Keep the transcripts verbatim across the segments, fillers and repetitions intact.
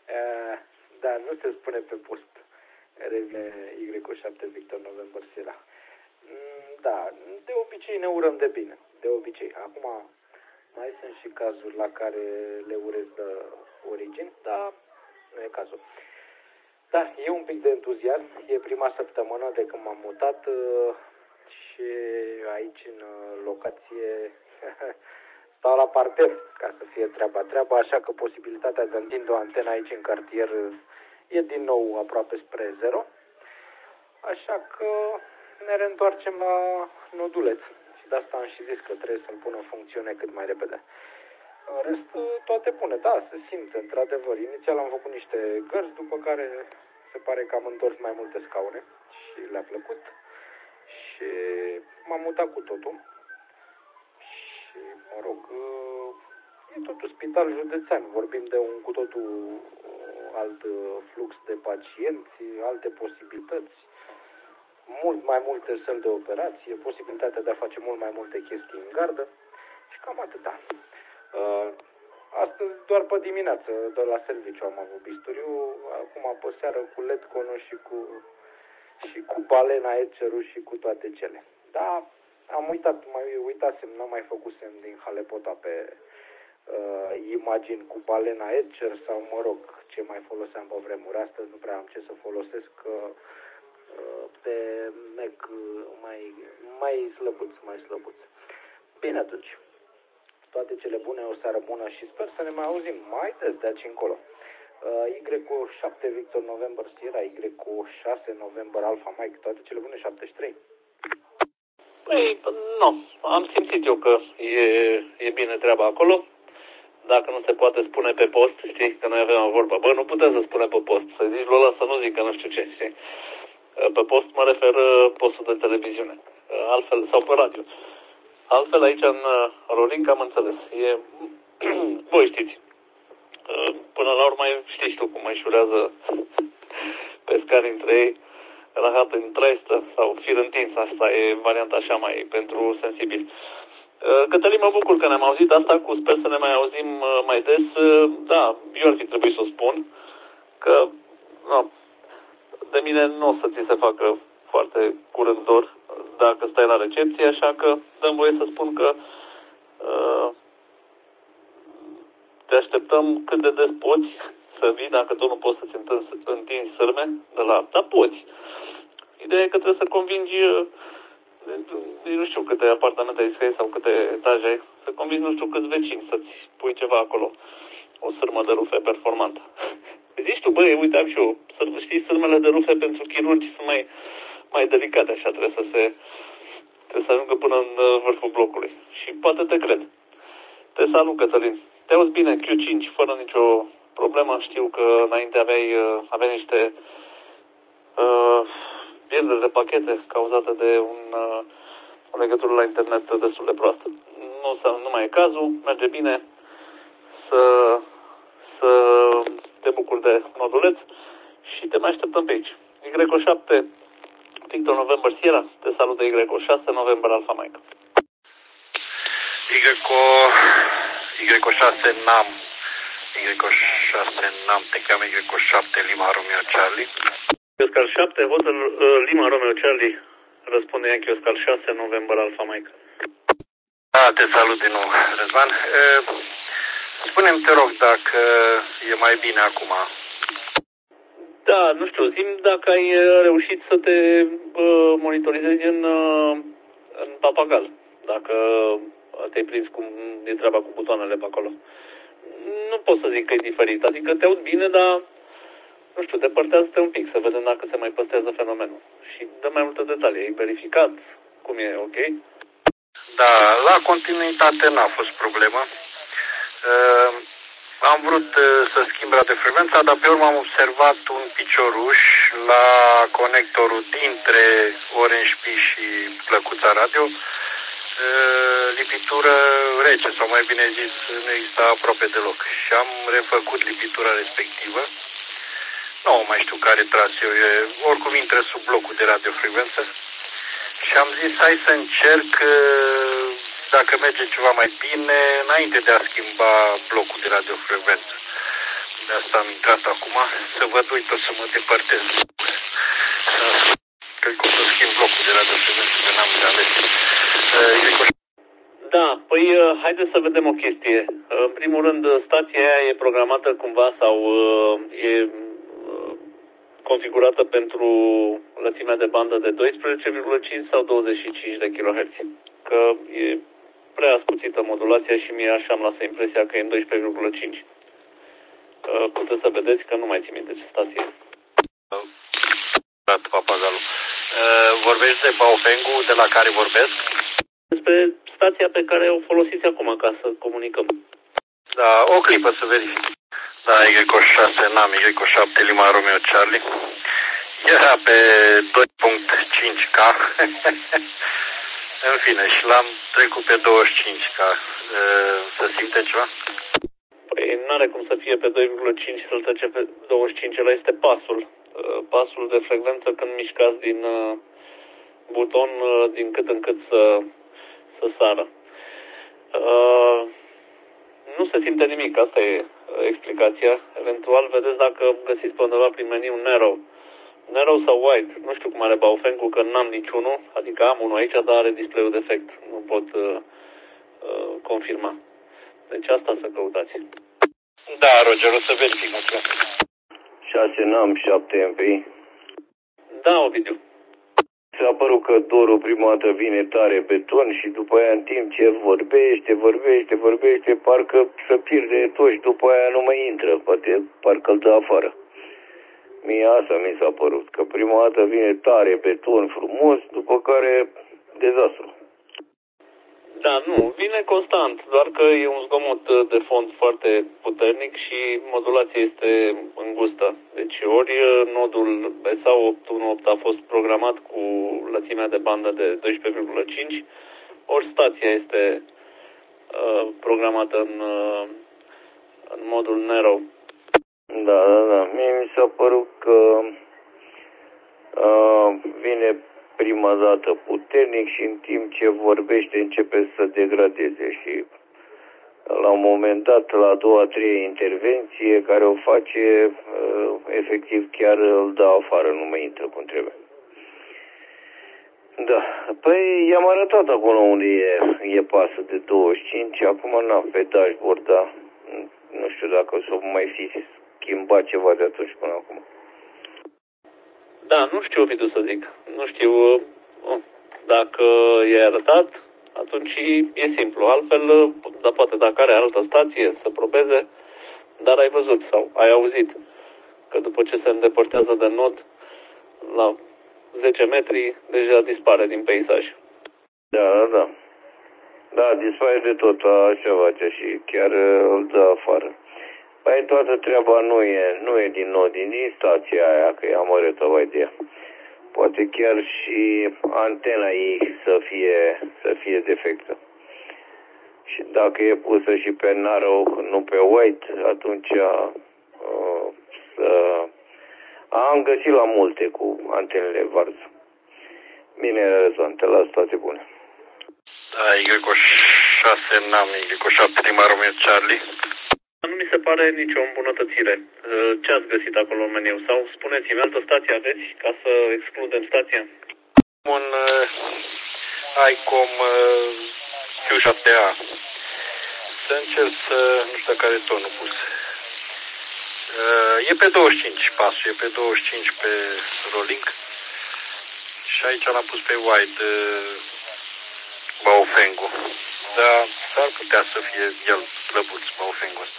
Uh, da, nu se spune pe post. Revine Y șapte Victor November Sierra. Mm, da, de obicei ne urăm de bine. De obicei. Acum mai sunt și cazuri la care le urez de origini, dar nu e cazul. Da, e un pic de entuziasm. E prima săptămână de când m-am mutat și aici în locație stau la parter ca să fie treaba treaba, așa că posibilitatea de a întinde o antenă aici în cartier e din nou aproape spre zero. Așa că ne reîntoarcem la noduleț și de asta am și zis că trebuie să-l pun în funcțiune cât mai repede. În rest, toate bune, da, se simte, într-adevăr. Inițial am făcut niște gărzi, după care se pare că am întors mai multe scaune și le-a plăcut. Și m-am mutat cu totul. Și, mă rog, e totul spital județean. Vorbim de un cu totul alt flux de pacienți, alte posibilități, mult mai multe săli de operație, posibilitatea de a face mult mai multe chestii în gardă și cam atâta. Astăzi doar pe dimineață, de la serviciu am avut bisturiu, acum pe seară cu letconul și cu, și cu balena Etcherul și cu toate cele. Da, am uitat, mai uitasem, n-am mai făcusem din Halepota pe uh, imagini cu balena Etcher sau, mă rog, ce mai foloseam pe vremuri. Astăzi nu prea am ce să folosesc uh, pe Mac mai, mai slăbuț, mai slăbuț. Bine atunci. Toate cele bune, o seară bună și sper să ne mai auzim mai des de aici încolo. Y șapte Victor November Sierra, Y șase November Alpha Mike, toate cele bune, șaptezeci și trei. Păi, nu, am simțit eu că e, e bine treaba acolo. Dacă nu se poate spune pe post, știi, că noi avem o vorbă, bă, nu putem să spune pe post, să zici lui ăla să nu zică nu știu ce, știi. Pe post mă refer postul de televiziune, altfel, sau pe radio. Altfel aici în Rolinca am înțeles. E, voi știți. Până la urmă știi tu cum mai șurează pescarii între ei, rahat în traistă sau fir întins. Asta e varianta așa mai pentru sensibil. Cătălin, mă bucur că ne-am auzit asta cu sper să ne mai auzim mai des. Da, eu ar fi trebuit să o spun că no, de mine nu o să ți se facă foarte curând dor dacă stai la recepție, așa că dăm voie să spun că uh, te așteptăm cât de des poți să vii, dacă tu nu poți să-ți întinzi, întinzi sârme de la... Dar poți. Ideea e că trebuie să convingi, uh, nu știu câte apartamente ai scris sau câte etaje ai, să convingi nu știu câți vecini să-ți pui ceva acolo. O sârmă de rufe performantă. Zici tu, băi, uite, am și eu, știi, sârmele de rufe pentru chirurgi sunt mai, mai delicate, așa, trebuie să se, trebuie să ajungă până în vârful blocului. Și poate te cred. Te salut, Cătălin. Te auzi bine, Q cinci, fără nicio problemă. Știu că înainte aveai, aveai niște uh, pierderi de pachete cauzate de un, uh, o legătură la internet destul de proastă. Nu, nu mai e cazul, merge bine să, să te bucuri de noduleț și te mai așteptăm pe aici. Y șapte Victor November Sierra, te salut de Y șase November Alpha Mike. Y șase Nam, Y șase Nam, te cheamă Y șapte Lima Romeo Charlie. Oscar șapte, Hotel uh, Lima Romeo Charlie, răspunde Yankee Oscar șase November Alpha Mike. Da, te salut din nou, Răzvan. Uh, Spune-mi, te rog, dacă e mai bine acum. Da, nu știu, zi-mi dacă ai reușit să te uh, monitorizezi în, uh, în papagal. Dacă te-ai prins cum e treaba cu butoanele pe acolo. Nu pot să zic că e diferit, adică te aud bine, dar nu știu, depărtează-te un pic să vedem dacă se mai păstrează fenomenul. Și dă mai multe detalii, ai verificat cum e, ok? Da, la continuitate n-a fost problemă. Uh, am vrut uh, să schimb radiofrecvența, dar pe urmă am observat un picioruș la conectorul dintre Orange Pi și plăcuța radio. Uh, lipitură rece, sau mai bine zis, nu exista aproape deloc. Și am refăcut lipitura respectivă. Nu mai știu care traseu e, oricum intră sub blocul de radiofrecvență. Și am zis, hai să încerc uh, dacă merge ceva mai bine, înainte de a schimba blocul de radiofrecvență. De asta am intrat acum, să văd, uite, o să mă depărtez. Cred că o să schimb blocul de radiofrecvență, că n-am de ales. Da, păi haideți să vedem o chestie. În primul rând, stația aia e programată cumva sau e configurată pentru lățimea de bandă de doisprezece virgulă cinci sau douăzeci și cinci de kilohertz. Că e prea ascuțită modulația și mie așa am lasă impresia că e în doisprezece virgulă cinci. Puteți să vedeți că nu mai țin minte ce stație e. Papagalu. Vorbești de Baofengu, de la care vorbesc? Despre stația pe care o folosiți acum ca să comunicăm. Da, o clipă să verific. Da, Y șase, N A M, Y șapte, Lima Romeo Charlie. Era pe doi virgulă cinci K. În fine, și l-am trecut pe douăzeci și cinci K. Să simte ceva? Păi n-are cum să fie pe doi virgulă cinci să-l trece pe douăzeci și cinci. Ăla este pasul. Pasul de frecvență când mișcați din buton din cât în cât să, să sară. Nu se simte nimic, asta e explicația. Eventual, vedeți dacă găsiți pe undeva prin meniu Narrow. Narrow sau Wide. Nu știu cum are Baofengu, că n-am niciunul. Adică am unul aici, dar are display-ul defect. Nu pot uh, uh, confirma. Deci asta să căutați. Da, Roger, o să verific. șase N A M, șapte M P I. Da, Ovidiu. S-a părut că dorul prima dată vine tare pe ton și după aia în timp ce vorbește, vorbește, vorbește, parcă se pierde tot și după aia nu mai intră, poate parcă îl dă afară. Mie asta mi s-a părut, că prima dată vine tare pe ton frumos, după care dezastru. Da, nu, vine constant, doar că e un zgomot de fond foarte puternic și modulația este îngustă. Deci ori nodul S A opt unu opt a fost programat cu lățimea de bandă de doisprezece virgulă cinci, ori stația este uh, programată în, uh, în modul Narrow. Da, da, da. Mie mi s-a părut că uh, vine prima dată puternic și în timp ce vorbește începe să degradeze și la un moment dat, la a doua, a treia intervenție care o face, efectiv chiar îl dă afară, nu mai intră cum trebuie. Da, păi i-am arătat acolo unde e, e pasă de douăzeci și cinci, acum n-am pe dashboard, da, nu știu dacă o să mai fi schimbat ceva de atunci până acum. Da, nu știu, Ovidiu, să zic. Nu știu, dacă i-ai arătat, atunci e simplu. Altfel, da, poate dacă are altă stație să probeze, dar ai văzut sau ai auzit că după ce se îndepărtează de nod, la zece metri, deja dispare din peisaj. Da, da, da. Da, dispare de tot, așa face și chiar îl dă afară. Păi toată treaba nu e, nu e din nod, din, din stația aia, că e amărâtă vai de ea. Poate chiar și antena ei să fie, să fie defectă. Și dacă e pusă și pe narrow, nu pe white, atunci uh, să... am găsit la multe cu antenele varză. Bine, rezonte, la toate bune. Da, Y șase N A M, Y șapte Lima Romeo Charlie. Nu mi se pare nicio îmbunătățire. Ce ați găsit acolo în meniu? Sau spuneți-mi, altă stație aveți ca să excludem stația? Un uh, ICOM uh, Q șapte A. Să încerc să... nu știu care e tonul pus. Uh, e pe douăzeci și cinci pasul, e pe douăzeci și cinci pe rolling. Și aici l-am pus pe wide uh, Baofengu. Dar s-ar putea să fie el slăbuț, Baofengu ăsta.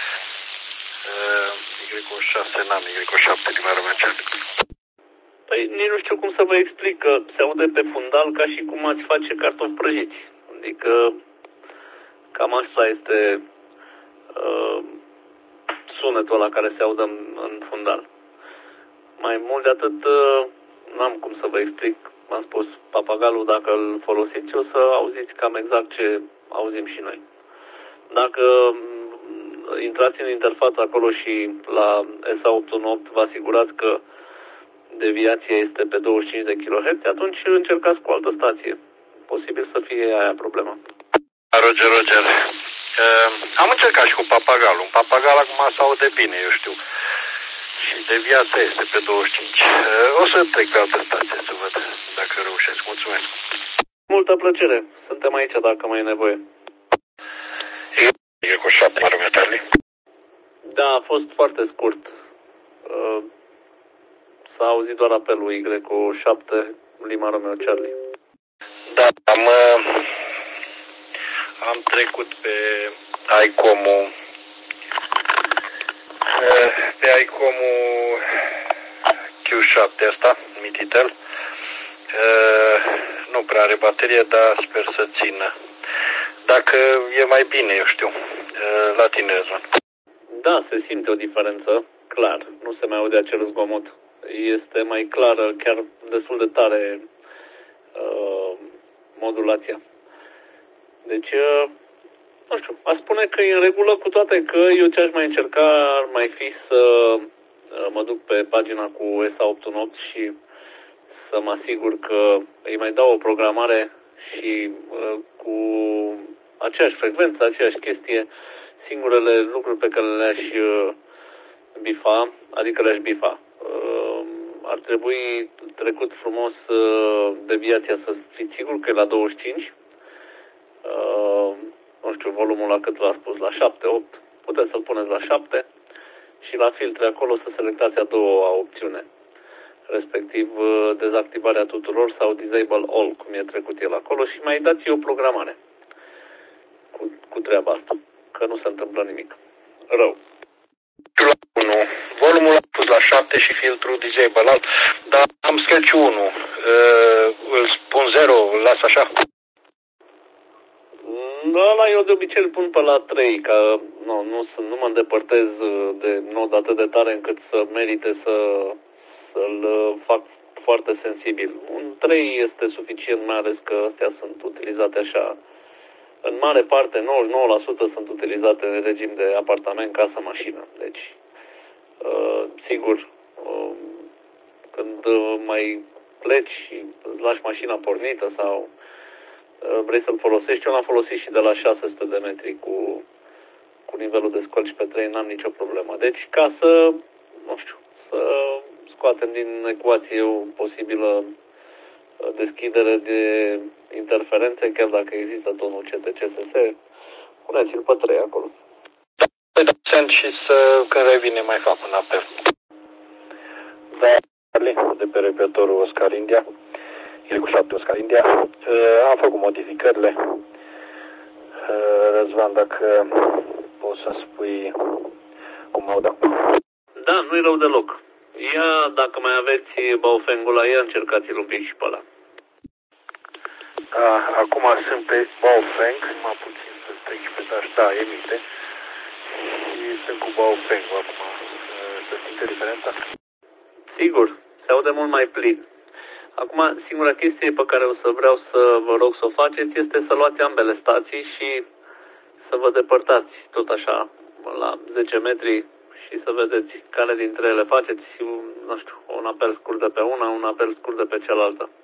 Y șase N A M, Y șapte Lima Romeo Charlie. Păi nici nu știu cum să vă explic, că se aude pe fundal ca și cum ați face cartofi prăjiți. Adică cam așa este uh, sunetul ăla care se audă în, în fundal. Mai mult de atât, uh, n-am cum să vă explic. M-am spus, papagalul, dacă îl folosiți, o să auziți cam exact ce auzim și noi. Dacă intrați în interfață acolo și la S A opt unu opt vă asigurați că deviația este pe douăzeci și cinci de kilohertz, atunci încercați cu altă stație. Posibil să fie aia problema. Roger, Roger. Uh, am încercat și cu papagalul. Un papagal acum se aude bine, eu știu. Și de viața este pe douăzeci și cinci. Uh, o să trec pe altă stație să văd dacă reușesc. Mulțumesc. Multă plăcere. Suntem aici dacă mai e nevoie. E cu șapte, Romeo Charlie. Da, a fost foarte scurt. Uh, s-a auzit doar apelul Y cu șapte, Lima Romeo Charlie. Da, am, uh, am trecut pe ICOM-ul, uh, pe ICOM-ul Q șapte ăsta, Mititel. Uh, nu prea are baterie, dar sper să țină. Dacă e mai bine, eu știu, uh, la tine, Răzvan. Da, se simte o diferență, clar. Nu se mai aude acel zgomot. Este mai clară, chiar destul de tare uh, modulația. Deci, uh, nu știu, aș spune că e în regulă, cu toate că eu ce aș mai încerca ar mai fi să uh, mă duc pe pagina cu S A opt unu opt și să mă asigur că îi mai dau o programare și uh, cu aceeași frecvență, aceeași chestie, singurele lucruri pe care le-aș uh, bifa, adică le-aș bifa. Uh, ar trebui trecut frumos uh, deviația să fiți sigur că e la douăzeci și cinci. Uh, nu știu, volumul la cât l-a spus, la șapte opt. Puteți să-l puneți la șapte și la filtre acolo să selectați a doua opțiune, respectiv uh, dezactivarea tuturor sau disable all, cum e trecut el acolo, și mai dați o programare cu, cu treaba asta, că nu se întâmplă nimic rău. La unu, volumul l-am pus la șapte și filtrul disable alt, dar am sketch unu, uh, îl pun zero, îl las așa? Ăla eu de obicei îl pun pe la trei, că nu, nu, nu mă îndepărtez de nod atât de tare încât să merite să, să-l fac foarte sensibil. Un trei este suficient, mai ales că astea sunt utilizate așa. În mare parte, nouăzeci și nouă la sută sunt utilizate în regim de apartament, casă, mașină. Deci, uh, sigur, uh, când mai pleci și îți lași mașina pornită sau uh, vrei să-l folosești, eu l-am folosit și de la șase sute de metri cu, cu nivelul de scolci pe trei, n-am nicio problemă. Deci, ca să, nu știu, să scoatem din ecuație o posibilă deschidere de interferențe, chiar dacă există tonul C T C S S, puneți-l pe trei acolo. Da, păi da, sent și să, când revine, mai fac un apel. Da, de pe repetorul Oscar India, el cu șapte Oscar India, uh, am făcut modificările. Uh, Răzvan, dacă poți să spui cum au dat. Da, nu-i rău deloc. Ia, dacă mai aveți Baofeng-ul la ea, încercați-l un pic și pe ăla. Uh, acum sunt pe Baofeng, mai puțin să trec pe daș, da, emite. Și sunt cu Baofeng acum. Uh, să simte diferența? Sigur, se aude mult mai plin. Acum, singura chestie pe care o să vreau să vă rog să o faceți este să luați ambele stații și să vă depărtați tot așa la zece metri și să vedeți care dintre ele faceți, nu știu, un apel scurt de pe una, un apel scurt de pe cealaltă.